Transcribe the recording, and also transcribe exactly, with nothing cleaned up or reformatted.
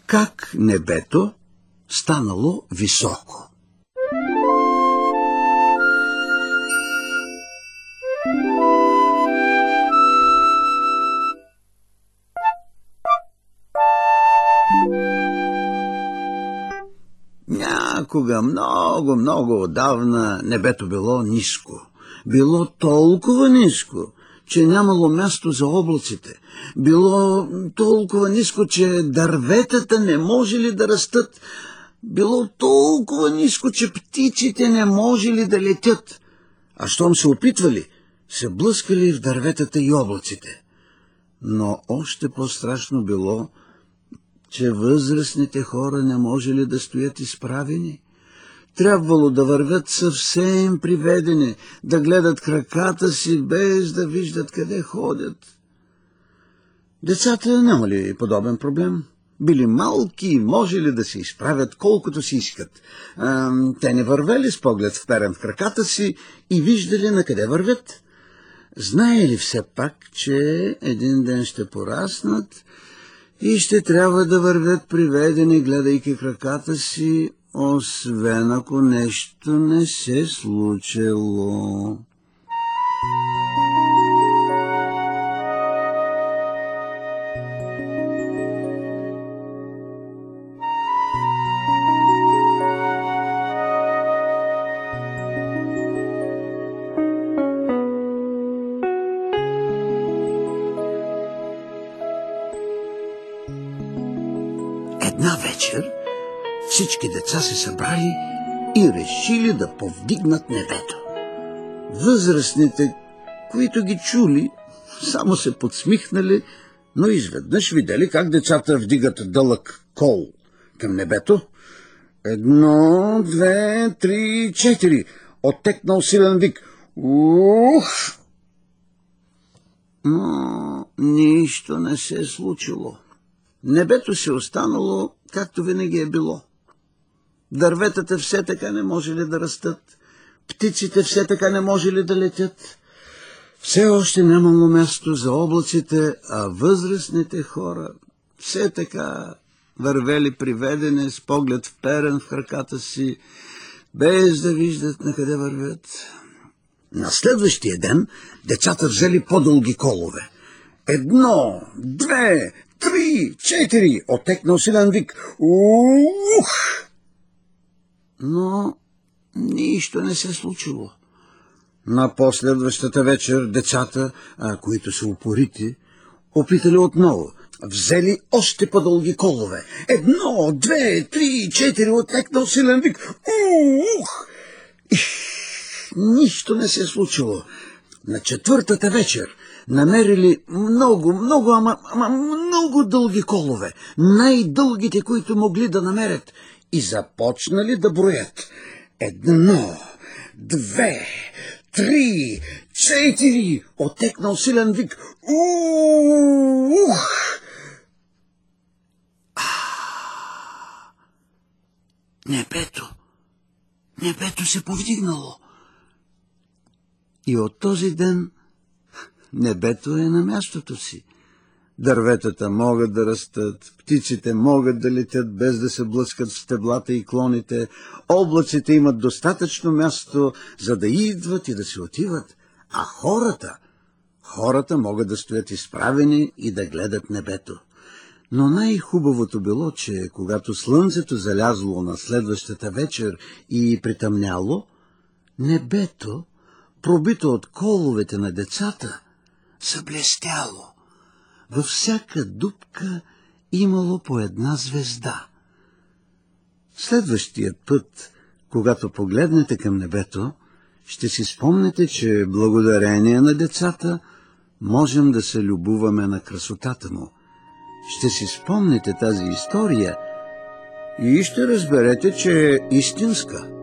Как небето станало високо. Някога, много, много отдавна небето било ниско. Било толкова ниско, че нямало място за облаците. Било толкова ниско, че дърветата не можели да растат. Било толкова ниско, че птиците не можели да летят. А щом се опитвали, се блъскали в дърветата и облаците. Но още по-страшно било, че възрастните хора не можели да стоят изправени. Трябвало да вървят съвсем приведени, да гледат краката си, без да виждат къде ходят. Децата нямали подобен проблем. Били малки и можели да се изправят колкото си искат. А, те не вървели с поглед вперен в краката си и виждали на къде вървят. Знаели все пак, че един ден ще пораснат и ще трябва да вървят приведени, гледайки краката си, освен ако нещо не се случило. Една вечер всички деца се събрали и решили да повдигнат небето. Възрастните, които ги чули, само се подсмихнали, но изведнъж видели как децата вдигат дълъг кол към небето. Едно, две, три, четири. Оттекнал силен вик. Ух! Но нищо не се е случило. Небето се останало, както винаги е било. Дърветата все така не можели да растат, птиците все така не можели да летят. Все още нямало място за облаците, а възрастните хора все така вървели приведени с поглед вперен в краката си, без да виждат на къде вървят. На следващия ден децата взели по-дълги колове. Едно, две, три, четири, оттекнал силен вик. Ух! Но нищо не се случило. На последващата вечер децата, а, които са упорити, опитали отново. Взели още по-дълги колове. Едно, две, три, четири, оттекнал силен вик. Ух! Нищо не се случило. На четвъртата вечер намерили много, много, ама, ама много дълги колове. Най-дългите, които могли да намерят. И започнали да броят. Едно, две, три, четири. Оттекнал силен вик. Ух! Небето. Небето се повдигнало. И от този ден небето е на мястото си. Дърветата могат да растат, птиците могат да летят без да се блъскат в стеблата и клоните, облаците имат достатъчно място, за да идват и да се отиват, а хората, хората могат да стоят изправени и да гледат небето. Но най-хубавото било, че когато слънцето залязло на следващата вечер и притъмняло, небето, пробито от коловете на децата, съблестяло. Във всяка дупка имало по една звезда. Следващият път, когато погледнете към небето, ще си спомнете, че благодарение на децата можем да се любуваме на красотата му. Ще си спомнете тази история и ще разберете, че е истинска.